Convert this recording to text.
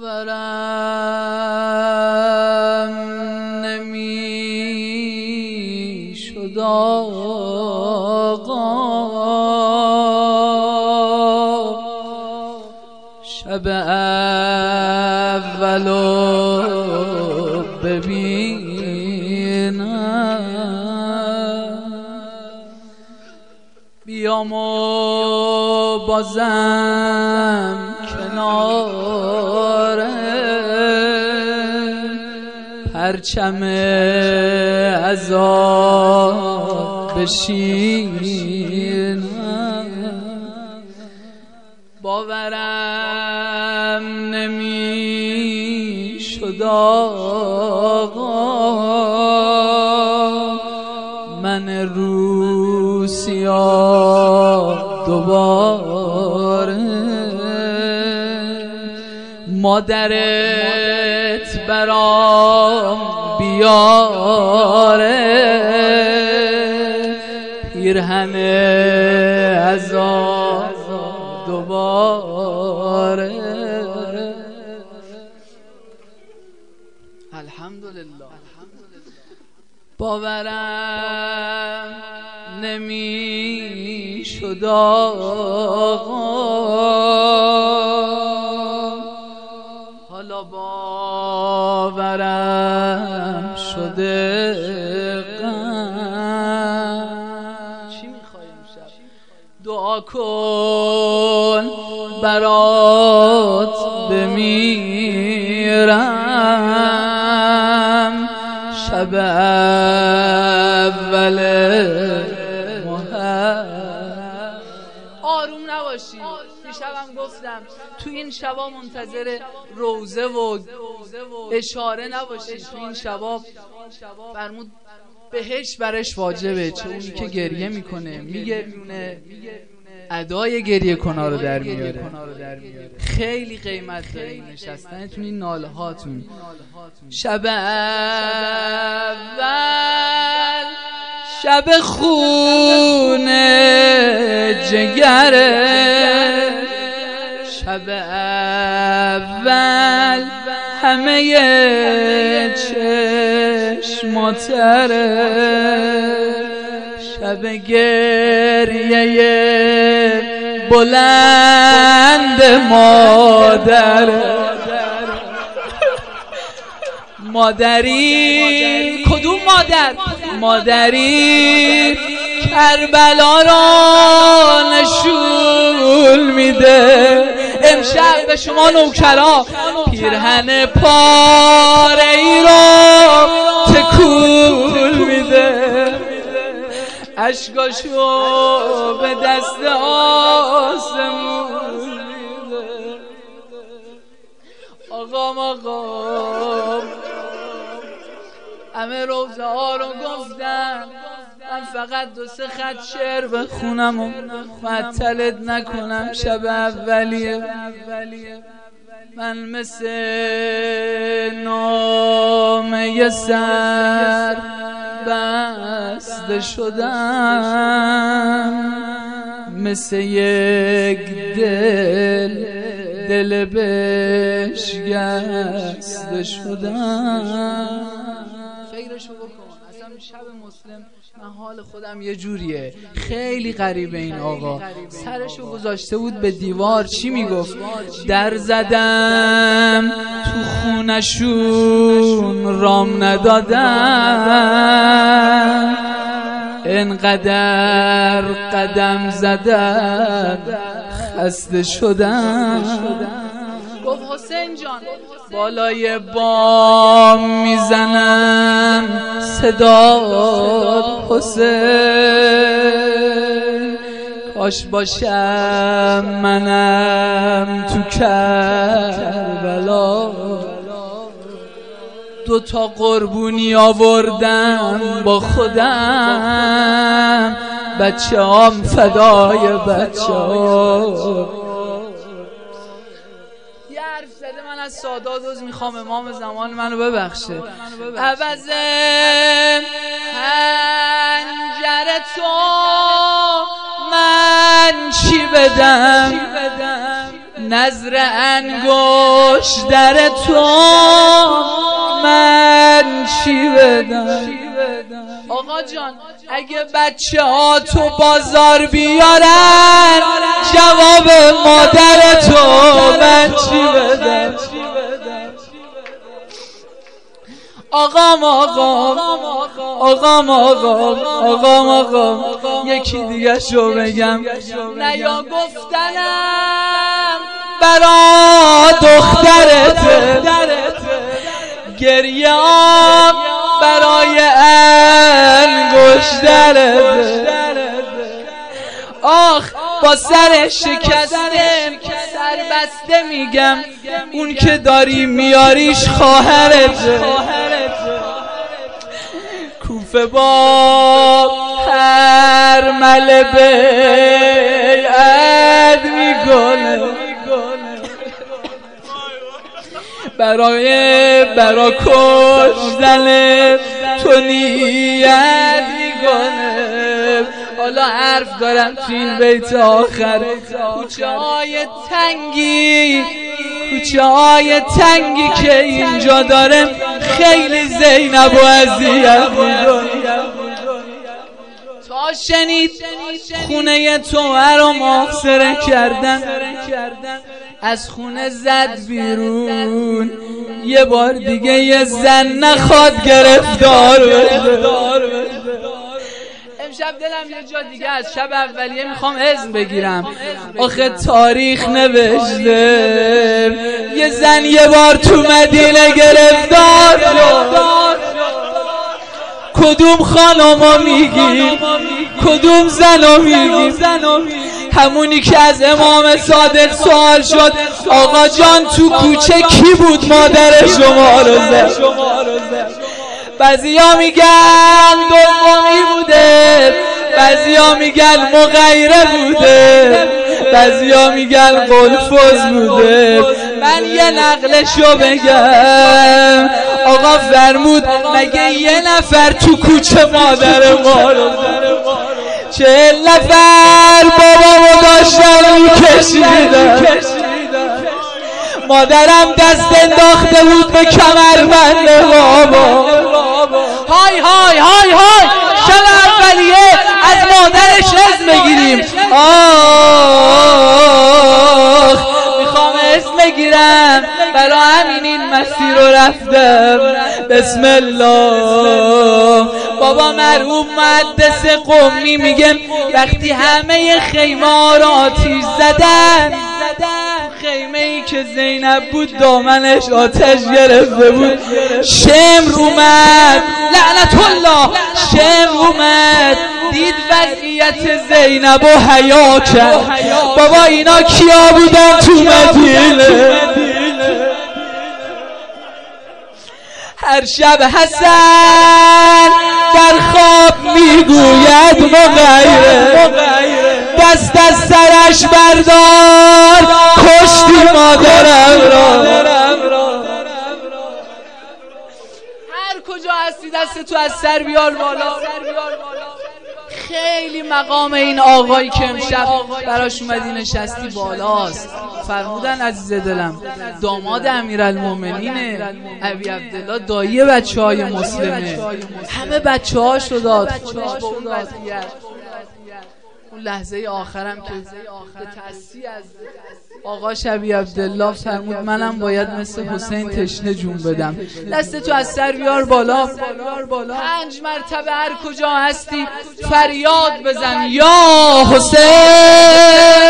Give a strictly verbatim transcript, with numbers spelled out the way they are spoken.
باورم نمی شد آقا شب اولو ببینم بیام و بازم کناره پرچم عذاب بشینم باورم نمی شد آقا من روسیا دوباره مادرت برام بیاره پیرهن عذاب دوباره الحمدلله باورم نمی شد آقا حالا باورم شده غم چی میخوای امشب دعا کن برات بمیرم شب اول آروم نباشی دیشبم گفتم تو این شبا منتظر روزه و اشاره نباشی تو این شبا فرمود بهش برش واجبه چه اونی که گریه میکنه میگریونه ادای گریه کنا رو در میاره خیلی قیمت داره نشستنتون این ناله هاتون شب اول شب خونه جگره شب اول همه چشماتره شب گریه بلند مادر مادری کدوم مادر مادری کربلا را نشون میده امشب به شما نوکرا پیرهن پاره ای را تکون میده اشکاشو به دست آسمون میده آقام آقام همه روزه ها رو گفتم من فقط دو سه خط شعر بخونم و معطلت نکنم شب اولیه من مثل نامه سر بسته شدم مثل یک دل دل بشکسته شدم فکرشو بکن اصلا شب مسلم من حال خودم یه جوریه خیلی غریبه این آقا سرشو گذاشته بود به دیوار چی میگفت در زدم تو خونشون رام ندادم انقدر قدم زدم خسته شدم گفت حسین جان بالای بام میزنن صدا حسین کاش باشم منم تو کربلا دو تا قربونی آوردم با خودم بچه هم فدای بچه هم یه حرف زده من از سادات عذر میخوام امام زمان منو ببخشه عوض حنجر تو من چی بدم نظر انگشتر تو من چی بدم؟ آقا جان اگه بچه ها تو بازار بیارن جواب مادر تو من چی بدم؟ آقام آقام آقام آقام آقام آقام یکی دیگه شو بگم نیا گفتنم برا دخترته گریه‌ام برای انگشترته آخ با سر شکسته سر بسته میگم اون که داری میاریش خواهرته کوفه با هر مل بیعت میکنه برای برا کشتن تو نیت میکنه. حالا حرف دارم تو این بیت آخر کوچه های تنگی کوچه های تنگی که اینجا دارم خیلی زینب و اذیت میکنه. تا شنید خونه تو رو محاصره کردن از خونه زد بیرون یه بار دیگه یه زن نخواد گرفتار بشه. امشب دلم یه جا دیگه از شب اولیه میخوام اذن بگیرم آخه تاریخ نوشته یه زن یه بار تو مدینه گرفتار شد. کدوم خانمو میگی کدوم زنو میگی؟ همونی که از امام صادق سوال شد آقا جان تو کوچه کی بود مادر شما رو زد؟ بعضیا میگن دومی بوده بعضیا میگن مغیره بوده بعضیا میگن قلفز بوده. من یه نقلشو بگم آقا فرمود مگه یه نفر تو کوچه مادر ما رو چهل نفر بابامو داشتن میکشیدن مادرم دست انداخته بود به کمربند بابا. های های های های شب اولیه از مادرش اذن بگیریم. آخ میخوام اذن بگیرم برای همین این مسیر رو رفتم. بسم الله. بابا مرحوم محدث قمی میگه وقتی همه خیمه ها را آتیش زدن خیمه ای که زینب بود دامنش آتش گرفته بود شمر اومد لعنت الله شمر اومد دید وضعیت زینب و حیا کرد. بابا اینا کیا بودن تو مدینه؟ هر شب حسن در خواب میگوید مغیره دست از سرش بردار کشتی مادرم را. هر کجا هستی دست تو از سر بیار بالا. خیلی مقام این آقایی که امشب براش اومدی نشستی بالاست. فرمودن عزیز دلم داماد امیرالمومنینه ابی عبدالله دایی بچه های مسلمه همه بچه هاشو داد خودش با اون وضعیت. اون لحظه آخرم که به تأسی از آقا ابی عبدالله فرمود منم باید مثل حسین تشنه جون بدم. دست تو از سر بیار بالا. پنج مرتبه هر کجا هستی فریاد بزن یا حسین